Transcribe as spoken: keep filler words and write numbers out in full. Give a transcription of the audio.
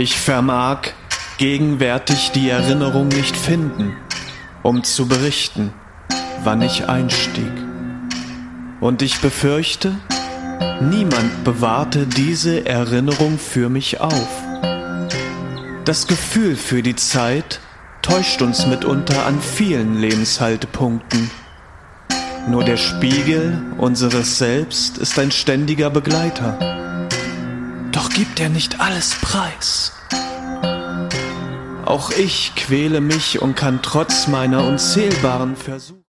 Ich vermag gegenwärtig die Erinnerung nicht finden, um zu berichten, wann ich einstieg. Und ich befürchte, niemand bewahrte diese Erinnerung für mich auf. Das Gefühl für die Zeit täuscht uns mitunter an vielen Lebenshaltepunkten. Nur der Spiegel unseres Selbst ist ein ständiger Begleiter. Doch gibt er nicht alles preis. Auch ich quäle mich und kann trotz meiner unzählbaren Versuche